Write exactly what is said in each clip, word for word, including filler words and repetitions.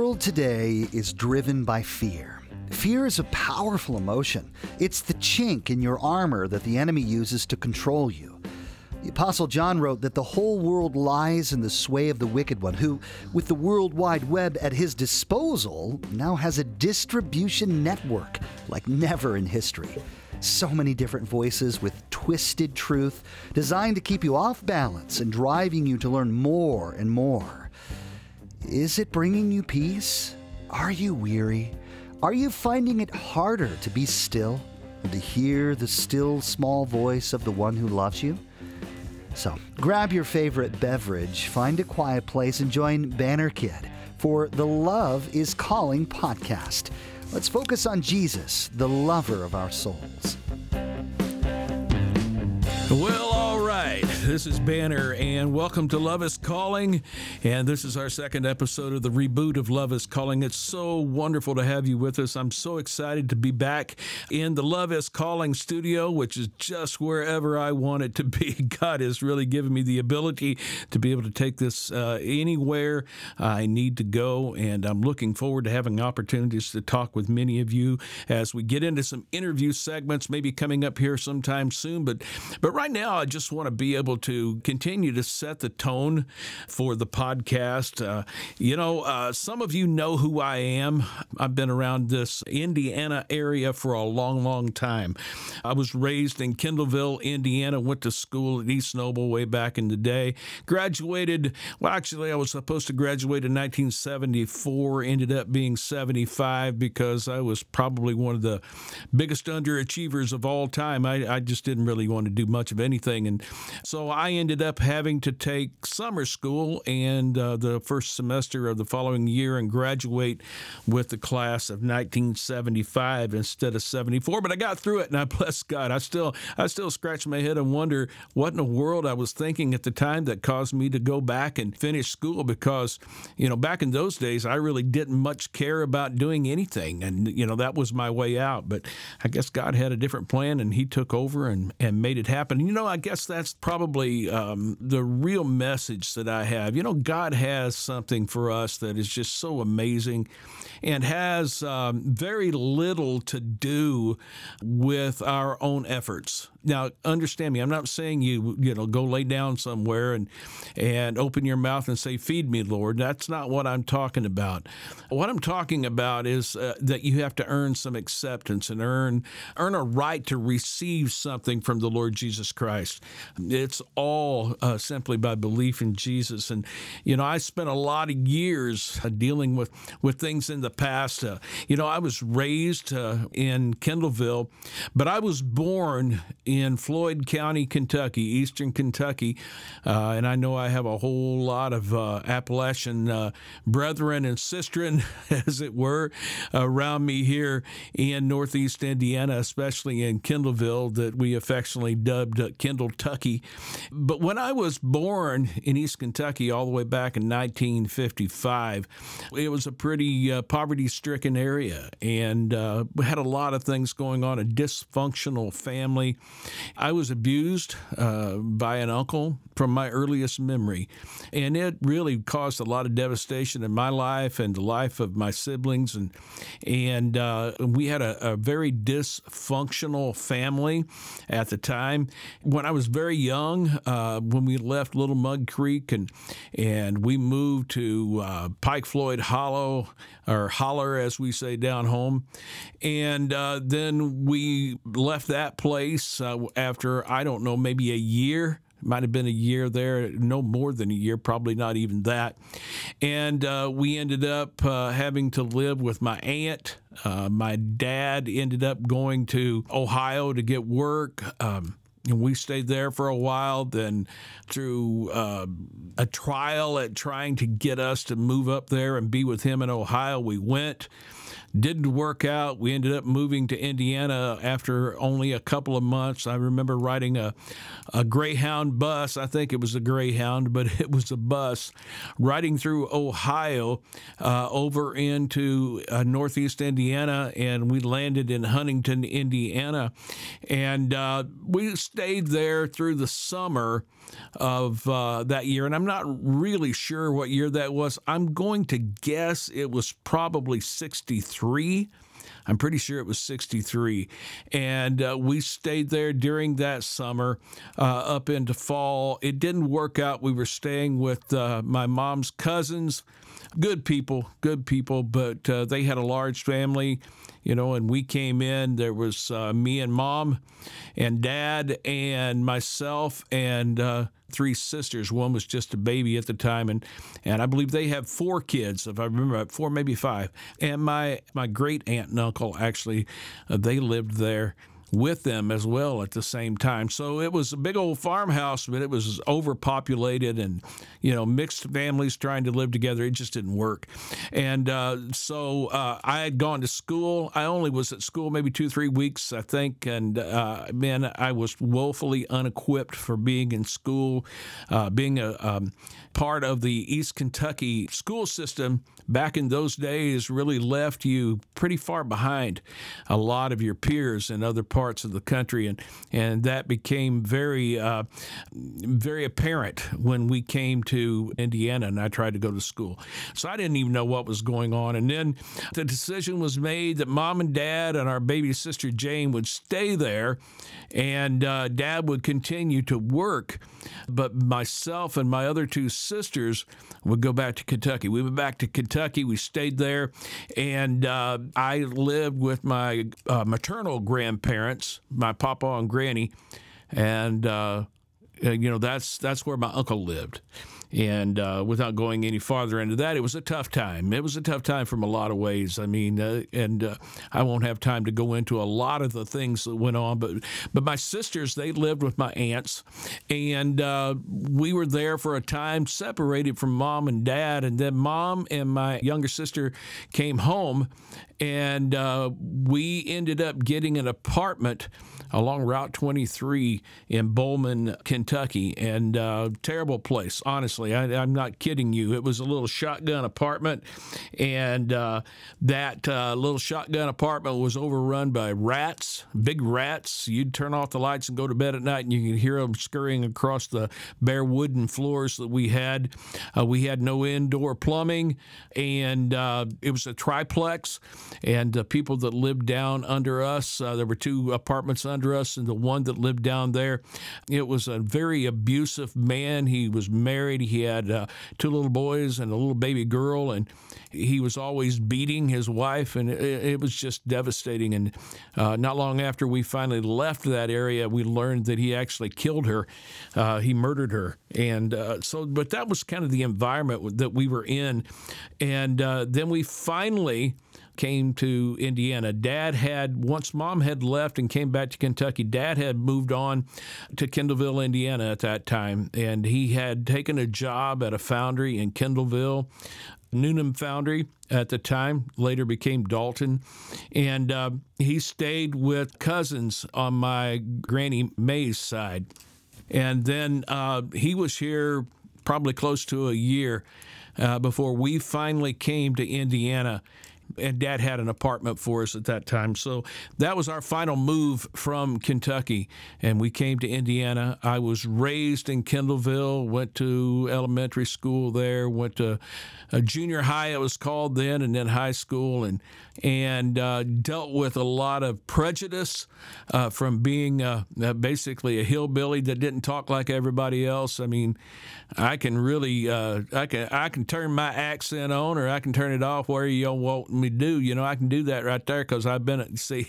world today is driven by fear. Fear is a powerful emotion. It's the chink in your armor that the enemy uses to control you. The Apostle John wrote that the whole world lies in the sway of the wicked one, who, with the World Wide Web at his disposal, now has a distribution network like never in history. So many different voices with twisted truth, designed to keep you off balance and driving you to learn more and more. Is it bringing you peace? Are you weary? Are you finding it harder to be still and to hear the still small voice of the one who loves you? So grab your favorite beverage, find a quiet place, and join Banner Kid for the Love is Calling podcast. Let's focus on Jesus, the lover of our souls. Well, all right. This is Banner, and welcome to Love is Calling. And this is our second episode of the reboot of Love is Calling. It's so wonderful to have you with us. I'm so excited to be back in the Love is Calling studio, which is just wherever I want it to be. God has really given me the ability to be able to take this uh, anywhere I need to go, and I'm looking forward to having opportunities to talk with many of you as we get into some interview segments, maybe coming up here sometime soon. But, but right now, I just want to be able to continue to set the tone for the podcast. Uh, you know, uh, some of you know who I am. I've been around this Indiana area for a long, long time. I was raised in Kendallville, Indiana, went to school at East Noble way back in the day. Graduated, well, actually, I was supposed to graduate in nineteen seventy-four, ended up being seventy-five because I was probably one of the biggest underachievers of all time. I, I just didn't really want to do much of anything. And so I ended up having to take summer school and uh, the first semester of the following year and graduate with the class of nineteen seventy-five instead of seventy-four. But I got through it, and I bless God. I still I still scratch my head and wonder what in the world I was thinking at the time that caused me to go back and finish school, because, you know, back in those days, I really didn't much care about doing anything. And, you know, that was my way out. But I guess God had a different plan, and he took over and, and made it happen. You know, I guess that's probably um, the real message that I have. You know, God has something for us that is just so amazing and has um, very little to do with our own efforts. Now, understand me, I'm not saying you, you know, go lay down somewhere and and open your mouth and say, "Feed me, Lord." That's not what I'm talking about. What I'm talking about is uh, that you have to earn some acceptance and earn earn a right to receive something from the Lord Jesus Christ. It's all uh, simply by belief in Jesus. And, you know, I spent a lot of years uh, dealing with, with things in the past. Uh, you know, I was raised uh, in Kendallville, but I was born in Floyd County, Kentucky, eastern Kentucky. Uh, and I know I have a whole lot of uh, Appalachian uh, brethren and sistren, as it were, around me here in Northeast Indiana, especially in Kendallville, that we affectionately dubbed uh, Kendall-tucky. But when I was born in East Kentucky all the way back in nineteen fifty-five, it was a pretty uh, poverty-stricken area, and uh, we had a lot of things going on, a dysfunctional family. I was abused uh, by an uncle from my earliest memory, and it really caused a lot of devastation in my life and the life of my siblings, and and uh, we had a, a very dysfunctional family at the time. When I was very young, uh, when we left Little Mud Creek and and we moved to uh, Pike Floyd Hollow, or Holler as we say down home, and uh, then we left that place uh, after, I don't know, maybe a year. Might have been a year there, no more than a year, probably not even that. And uh, we ended up uh, having to live with my aunt. Uh, my dad ended up going to Ohio to get work. Um, And we stayed there for a while. Then through uh, a trial at trying to get us to move up there and be with him in Ohio, we went. Didn't work out. We ended up moving to Indiana after only a couple of months. I remember riding a, a Greyhound bus. I think it was a Greyhound, but it was a bus riding through Ohio uh, over into uh, northeast Indiana, and we landed in Huntington, Indiana. And uh, we stayed there through the summer of uh, that year, and I'm not really sure what year that was. I'm going to guess it was probably sixty-three. I'm pretty sure it was sixty-three. And uh, we stayed there during that summer uh, up into fall. It didn't work out. We were staying with uh, my mom's cousins. Good people, good people, but uh, they had a large family, you know, and we came in. There was uh, me and mom and dad and myself and uh, three sisters. One was just a baby at the time, and, and I believe they have four kids, if I remember, four, maybe five. And my, my great aunt and uncle, actually, uh, they lived there with them as well at the same time. So it was a big old farmhouse, but it was overpopulated and, you know, mixed families trying to live together. It just didn't work. And uh, so uh, I had gone to school. I only was at school maybe two, three weeks, I think. And, uh, man, I was woefully unequipped for being in school. Uh, being a um, part of the East Kentucky school system back in those days really left you pretty far behind a lot of your peers in other parts of the country, and and that became very uh, very apparent when we came to Indiana and I tried to go to school. So I didn't even know what was going on. And then the decision was made that mom and dad and our baby sister Jane would stay there, and uh, dad would continue to work, but myself and my other two sisters would go back to Kentucky. We went back to Kentucky. We stayed there, and uh, I lived with my uh, maternal grandparents, my papa and granny, and uh, you know that's that's where my uncle lived. And uh, without going any farther into that, it was a tough time. It was a tough time from a lot of ways. I mean, uh, and uh, I won't have time to go into a lot of the things that went on. But but my sisters, they lived with my aunts, and uh, we were there for a time, separated from mom and dad. And then mom and my younger sister came home, and uh, we ended up getting an apartment along Route twenty-three in Bowman, Kentucky, and uh, terrible place, honestly. I, I'm not kidding you. It was a little shotgun apartment, and uh, that uh, little shotgun apartment was overrun by rats, big rats. You'd turn off the lights and go to bed at night, and you could hear them scurrying across the bare wooden floors that we had. Uh, we had no indoor plumbing, and uh, it was a triplex, and the people that lived down under us, uh, there were two apartments under us, and the one that lived down there, it was a very abusive man. He was married. He had uh, two little boys and a little baby girl, and he was always beating his wife, and it, it was just devastating. And uh, not long after we finally left that area, we learned that he actually killed her. Uh, he murdered her. And uh, so, but that was kind of the environment that we were in. And uh, then we finally came to Indiana. Dad had, once mom had left and came back to Kentucky, Dad had moved on to Kendallville, Indiana at that time, and he had taken a job at a foundry in Kendallville, Newnham Foundry at the time, later became Dalton, and uh, he stayed with cousins on my Granny May's side. And then uh, he was here probably close to a year uh, before we finally came to Indiana. And Dad had an apartment for us at that time. So that was our final move from Kentucky, and we came to Indiana. I was raised in Kendallville, went to elementary school there, went to a junior high, it was called then, and then high school, and and uh, dealt with a lot of prejudice uh, from being uh, basically a hillbilly that didn't talk like everybody else. I mean, I can really, uh, I can I can turn my accent on, or I can turn it off where you want me to do. You know, I can do that right there because I've been at, see,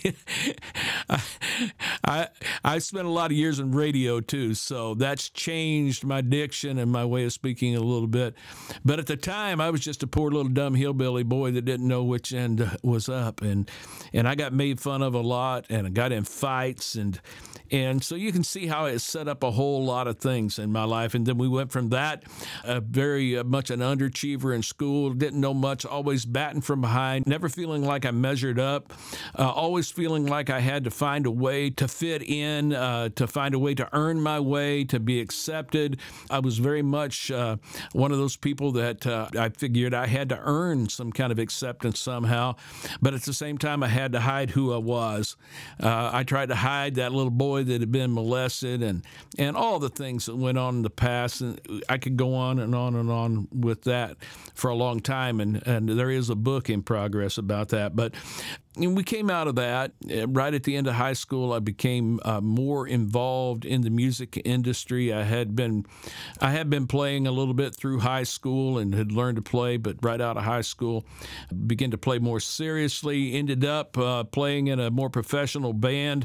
I, I I spent a lot of years in radio too, so that's changed my diction and my way of speaking a little bit. But at the time, I was just a poor little dumb hillbilly boy that didn't know which end was up, and and I got made fun of a lot, and I got in fights, and and so you can see how it set up a whole lot of things in my life. And then we went from that, uh, very uh, much an underachiever in school, didn't know much, always batting from behind, mind, never feeling like I measured up, uh, always feeling like I had to find a way to fit in, uh, to find a way to earn my way, to be accepted. I was very much uh, one of those people that uh, I figured I had to earn some kind of acceptance somehow, but at the same time, I had to hide who I was. Uh, I tried to hide that little boy that had been molested and, and all the things that went on in the past, and I could go on and on and on with that for a long time, and, and there is a book in progress about that. But and we came out of that. Right at the end of high school, I became uh, more involved in the music industry. I had been I had been playing a little bit through high school and had learned to play, but right out of high school, began to play more seriously, ended up uh, playing in a more professional band.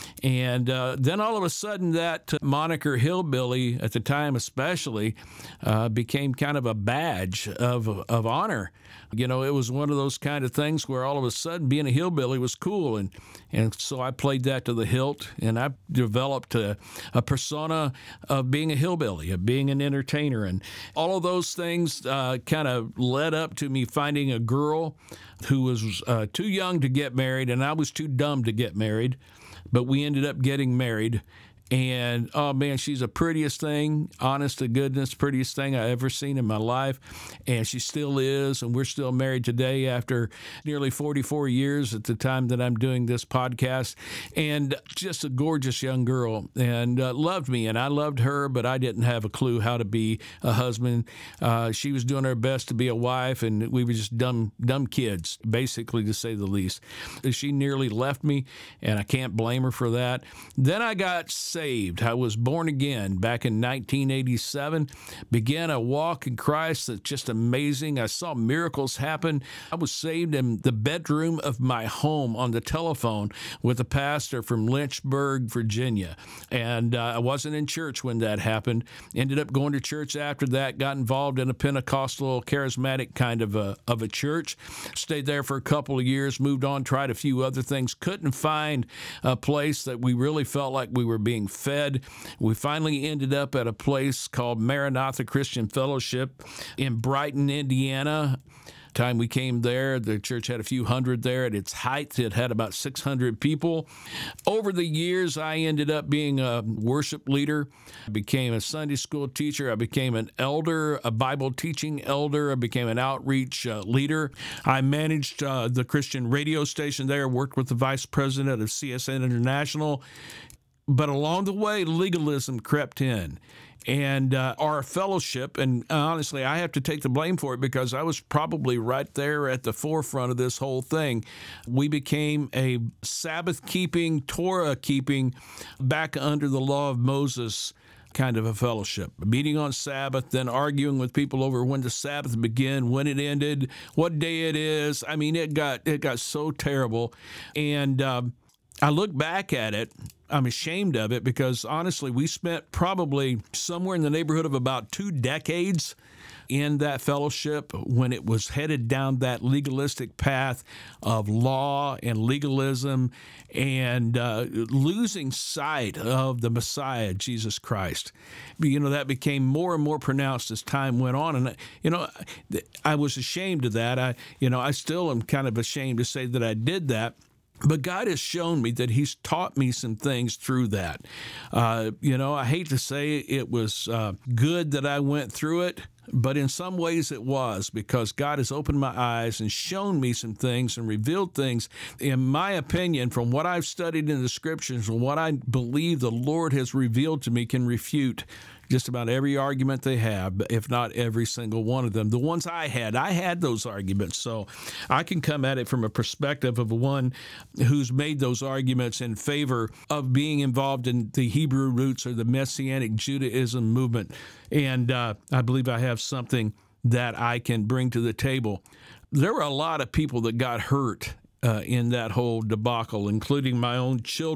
And uh, then all of a sudden, that moniker hillbilly, at the time especially, uh, became kind of a badge of of honor. You know, it was one of those kind of things where all of a sudden being a hillbilly was cool. And, and so I played that to the hilt, and I developed a, a persona of being a hillbilly, of being an entertainer. And all of those things uh, kind of led up to me finding a girl who was uh, too young to get married, and I was too dumb to get married. But we ended up getting married. And, oh, man, she's the prettiest thing, honest to goodness, prettiest thing I ever seen in my life. And she still is, and we're still married today after nearly forty-four years at the time that I'm doing this podcast. And just a gorgeous young girl, and uh, loved me, and I loved her, but I didn't have a clue how to be a husband. Uh, she was doing her best to be a wife, and we were just dumb, dumb kids, basically, to say the least. She nearly left me, and I can't blame her for that. Then I got saved. I was born again back in nineteen eighty-seven, began a walk in Christ that's just amazing. I saw miracles happen. I was saved in the bedroom of my home on the telephone with a pastor from Lynchburg, Virginia. And uh, I wasn't in church when that happened. Ended up going to church after that, got involved in a Pentecostal, charismatic kind of a, of a church. Stayed there for a couple of years, moved on, tried a few other things. Couldn't find a place that we really felt like we were being fed. We finally ended up at a place called Maranatha Christian Fellowship in Brighton, Indiana. Time we came there, the church had a few hundred there. At its height, it had about six hundred people. Over the years, I ended up being a worship leader. I became a Sunday school teacher. I became an elder, a Bible teaching elder. I became an outreach uh, leader. I managed uh, the Christian radio station there, worked with the vice president of C S N International. But along the way, legalism crept in. And uh, our fellowship, and honestly, I have to take the blame for it because I was probably right there at the forefront of this whole thing. We became a Sabbath-keeping, Torah-keeping, back under the law of Moses kind of a fellowship. Meeting on Sabbath, then arguing with people over when the Sabbath began, when it ended, what day it is. I mean, it got it got so terrible. And um, I look back at it, I'm ashamed of it because, honestly, we spent probably somewhere in the neighborhood of about two decades in that fellowship when it was headed down that legalistic path of law and legalism and uh, losing sight of the Messiah, Jesus Christ. You know, that became more and more pronounced as time went on. And, you know, I was ashamed of that. I, you know, I still am kind of ashamed to say that I did that. But God has shown me that he's taught me some things through that. Uh, you know, I hate to say it was uh, good that I went through it, but in some ways it was, because God has opened my eyes and shown me some things and revealed things, in my opinion, from what I've studied in the Scriptures and what I believe the Lord has revealed to me, can refute just about every argument they have, if not every single one of them. The ones I had, I had those arguments, so I can come at it from a perspective of one who's made those arguments in favor of being involved in the Hebrew roots or the Messianic Judaism movement. And uh, I believe I have something that I can bring to the table. There were a lot of people that got hurt uh, in that whole debacle, including my own children.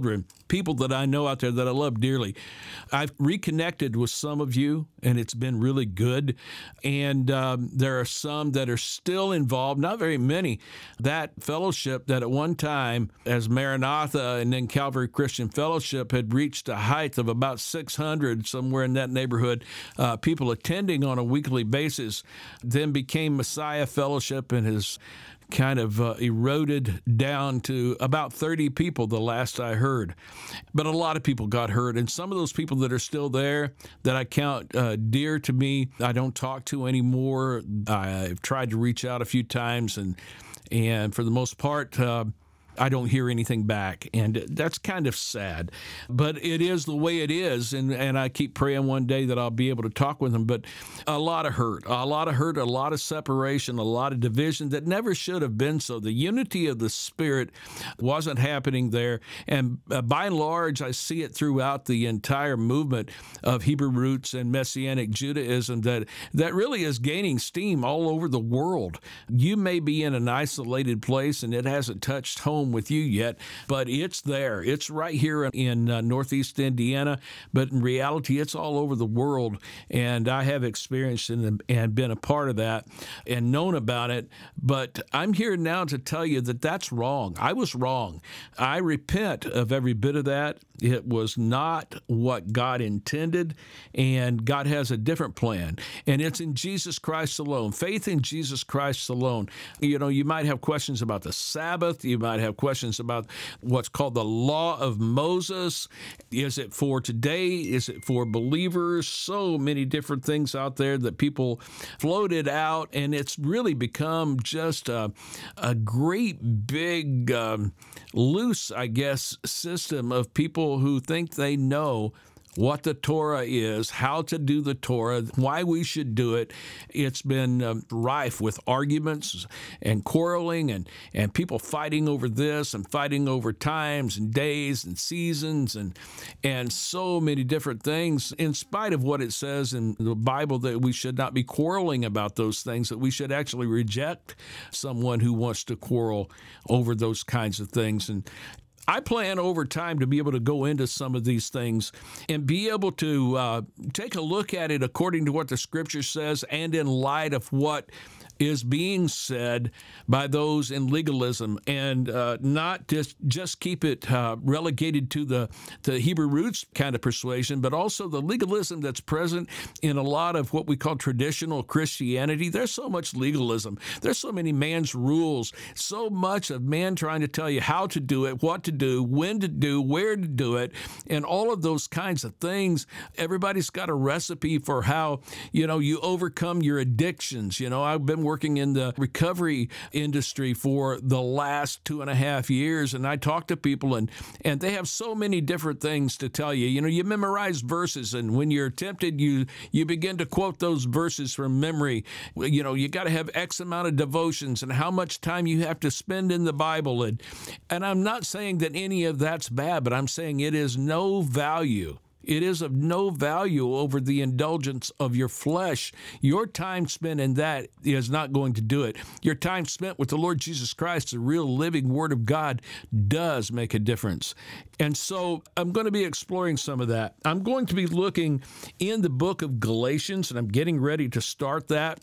people that I know out there that I love dearly. I've reconnected with some of you, and it's been really good. And um, there are some that are still involved, not very many. That fellowship that at one time, as Maranatha and then Calvary Christian Fellowship, had reached a height of about six hundred, somewhere in that neighborhood, uh, people attending on a weekly basis, then became Messiah Fellowship and has kind of uh, eroded down to about thirty people the last I heard. But a lot of people got hurt, and some of those people that are still there that I count uh, dear to me, I don't talk to anymore. I've tried to reach out a few times, and and for the most part, uh, I don't hear anything back, and that's kind of sad. But it is the way it is, and, and I keep praying one day that I'll be able to talk with them. But a lot of hurt, a lot of hurt, a lot of separation, a lot of division that never should have been so. The unity of the Spirit wasn't happening there, and uh, by and large, I see it throughout the entire movement of Hebrew roots and Messianic Judaism that, that really is gaining steam all over the world. You may be in an isolated place, and it hasn't touched home with you yet, but it's there. It's right here in uh, Northeast Indiana, but in reality, it's all over the world, and I have experienced and, and been a part of that and known about it, but I'm here now to tell you that that's wrong. I was wrong. I repent of every bit of that. It was not what God intended, and God has a different plan, and it's in Jesus Christ alone. Faith in Jesus Christ alone. You know, you might have questions about the Sabbath. You might have questions about what's called the law of Moses. Is it for today? Is it for believers? So many different things out there that people floated out, and it's really become just a, a great big um, loose, I guess, system of people who think they know what the Torah is, how to do the Torah, why we should do it. It's been um, rife with arguments and quarreling and, and people fighting over this and fighting over times and days and seasons and and so many different things, in spite of what it says in the Bible that we should not be quarreling about those things, that we should actually reject someone who wants to quarrel over those kinds of things. And I plan over time to be able to go into some of these things and be able to uh, take a look at it according to what the Scripture says and in light of what is being said by those in legalism, and uh, not just just keep it uh, relegated to the, the Hebrew roots kind of persuasion, but also the legalism that's present in a lot of what we call traditional Christianity. There's so much legalism. There's so many man's rules, so much of man trying to tell you how to do it, what to do, when to do, where to do it, and all of those kinds of things. Everybody's got a recipe for how, you know, you overcome your addictions. You know, I've been working in the recovery industry for the last two and a half years, and I talk to people, and, and they have so many different things to tell you. You know, you memorize verses, and when you're tempted, you you begin to quote those verses from memory. You know, you got to have X amount of devotions and how much time you have to spend in the Bible. And, and I'm not saying that any of that's bad, but I'm saying it is no value. It is of no value over the indulgence of your flesh. Your time spent in that is not going to do it. Your time spent with the Lord Jesus Christ, the real living Word of God, does make a difference. And so I'm going to be exploring some of that. I'm going to be looking in the book of Galatians, and I'm getting ready to start that.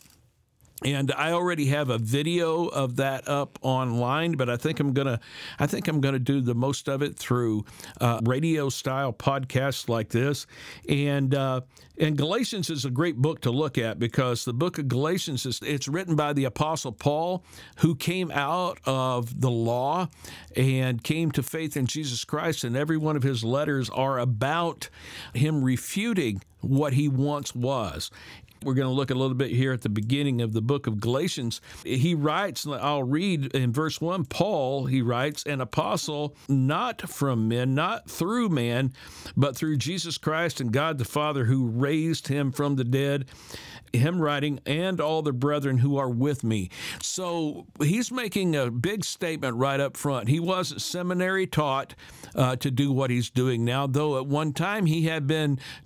And I already have a video of that up online, but I think I'm gonna, I think I'm gonna do the most of it through uh, radio-style podcasts like this. And uh, and Galatians is a great book to look at, because the book of Galatians is it's written by the Apostle Paul, who came out of the law and came to faith in Jesus Christ. And every one of his letters are about him refuting what he once was. We're going to look a little bit here at the beginning of the book of Galatians. He writes, I'll read in verse one, Paul, he writes, an apostle, not from men, not through man, but through Jesus Christ and God the Father who raised him from the dead. Him writing, and all the brethren who are with me. So he's making a big statement right up front. He wasn't seminary taught uh, to do what he's doing now, though at one time he had been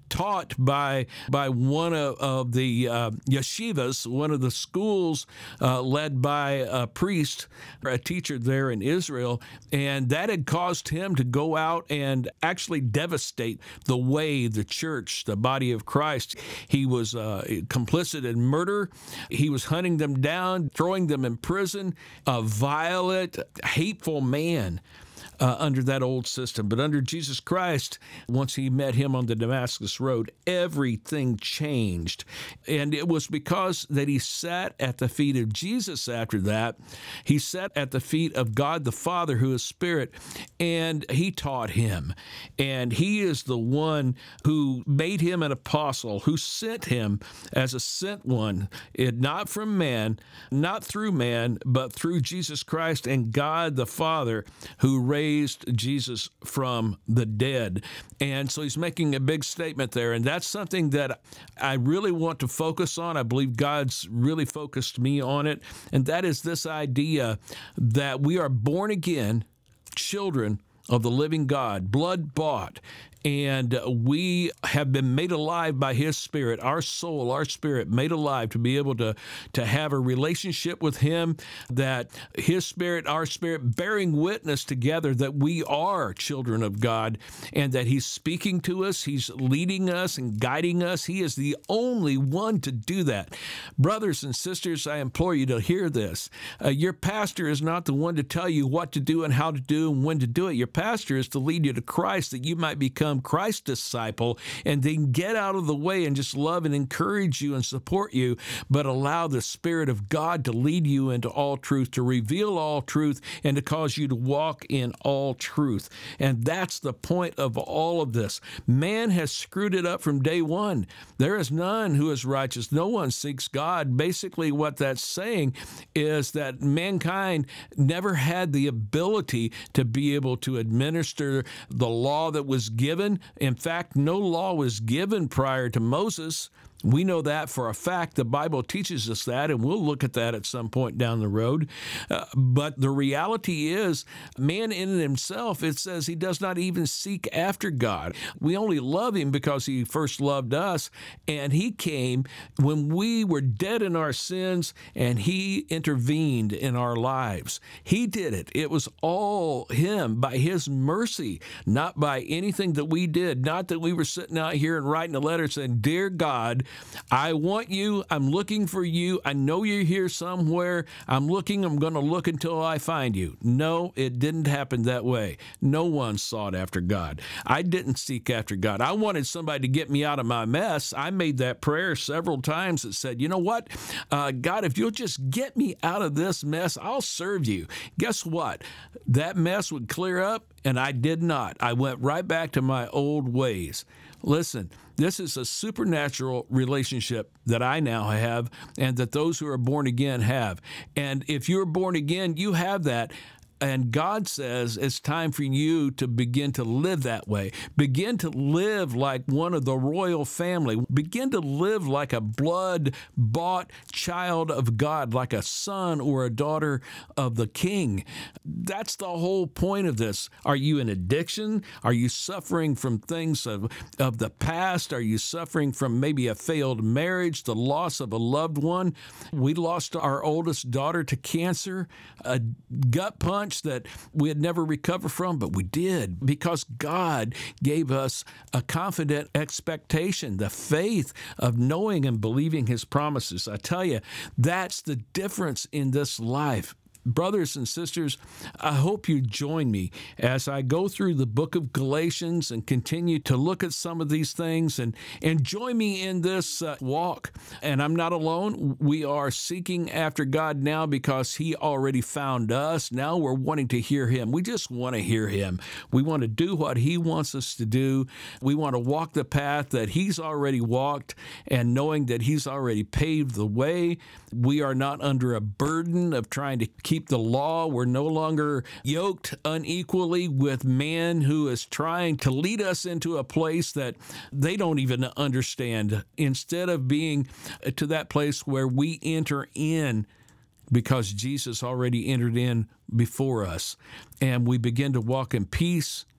taught by by one of, of the uh, yeshivas, one of the schools uh, led by a priest, a teacher there in Israel, and that had caused him to go out and actually devastate the way, the church, the body of Christ. He was uh, complicit in murder. He was hunting them down, throwing them in prison, a violent, hateful man. Uh, under that old system. But under Jesus Christ, once he met him on the Damascus Road, everything changed. And it was because that he sat at the feet of Jesus after that. He sat at the feet of God the Father, who is Spirit, and he taught him. And he is the one who made him an apostle, who sent him as a sent one, it, not from man, not through man, but through Jesus Christ and God the Father, who raised Jesus from the dead. And so he's making a big statement there, and that's something that I really want to focus on. I believe God's really focused me on it, and that is this idea that we are born again children of the living God, blood bought, and we have been made alive by his Spirit, our soul, our spirit made alive to be able to, to have a relationship with him, that his Spirit, our spirit, bearing witness together that we are children of God and that he's speaking to us, he's leading us and guiding us. He is the only one to do that. Brothers and sisters, I implore you to hear this. Uh, your pastor is not the one to tell you what to do and how to do and when to do it. Your pastor is to lead you to Christ, that you might become Christ's disciple, and then get out of the way and just love and encourage you and support you, but allow the Spirit of God to lead you into all truth, to reveal all truth, and to cause you to walk in all truth. And that's the point of all of this. Man has screwed it up from day one. There is none who is righteous. No one seeks God. Basically, what that's saying is that mankind never had the ability to be able to administer the law that was given. In fact, no law was given prior to Moses. We know that for a fact. The Bible teaches us that, and we'll look at that at some point down the road. Uh, but the reality is, man in himself, it says he does not even seek after God. We only love him because he first loved us, and he came when we were dead in our sins, and he intervened in our lives. He did it. It was all him, by his mercy, not by anything that we did, not that we were sitting out here and writing a letter saying, "Dear God, I want you. I'm looking for you. I know you're here somewhere. I'm looking. I'm going to look until I find you." No, it didn't happen that way. No one sought after God. I didn't seek after God. I wanted somebody to get me out of my mess. I made that prayer several times that said, you know what? Uh, God, if you'll just get me out of this mess, I'll serve you. Guess what? That mess would clear up, and I did not. I went right back to my old ways. Listen, this is a supernatural relationship that I now have, and that those who are born again have. And if you're born again, you have that. And God says it's time for you to begin to live that way. Begin to live like one of the royal family. Begin to live like a blood-bought child of God, like a son or a daughter of the King. That's the whole point of this. Are you in addiction? Are you suffering from things of, of the past? Are you suffering from maybe a failed marriage, the loss of a loved one? We lost our oldest daughter to cancer, a gut punch that we had never recovered from, but we did because God gave us a confident expectation, the faith of knowing and believing his promises. I tell you, that's the difference in this life. Brothers and sisters, I hope you join me as I go through the book of Galatians and continue to look at some of these things, and, and join me in this uh, walk. And I'm not alone. We are seeking after God now because he already found us. Now we're wanting to hear him. We just want to hear him. We want to do what he wants us to do. We want to walk the path that he's already walked, and knowing that he's already paved the way. We are not under a burden of trying to keep the law. We're no longer yoked unequally with man who is trying to lead us into a place that they don't even understand. Instead of being to that place where we enter in because Jesus already entered in before us, and we begin to walk in peace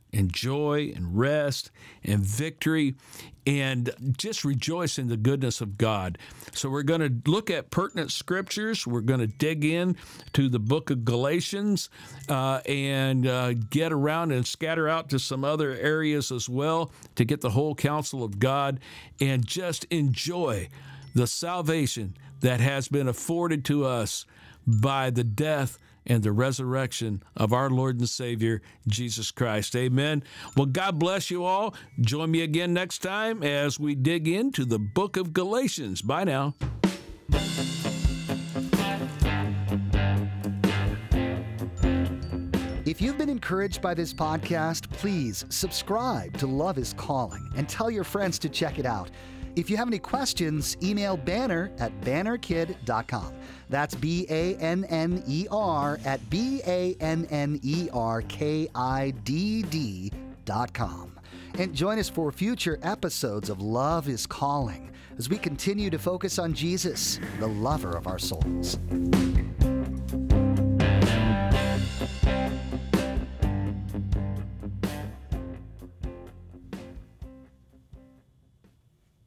and joy and rest and victory, and just rejoice in the goodness of God. So we're going to look at pertinent scriptures. We're going to dig in to the book of Galatians uh, and uh, get around and scatter out to some other areas as well to get the whole counsel of God and just enjoy the salvation that has been afforded to us by the death and the resurrection of our Lord and Savior, Jesus Christ. Amen. Well, God bless you all. Join me again next time as we dig into the book of Galatians. Bye now. If you've been encouraged by this podcast, please subscribe to Love is Calling and tell your friends to check it out. If you have any questions, email banner at banner kid dot com. That's B A N N E R at B A N N E R K I D D dot com. And join us for future episodes of Love is Calling as we continue to focus on Jesus, the lover of our souls.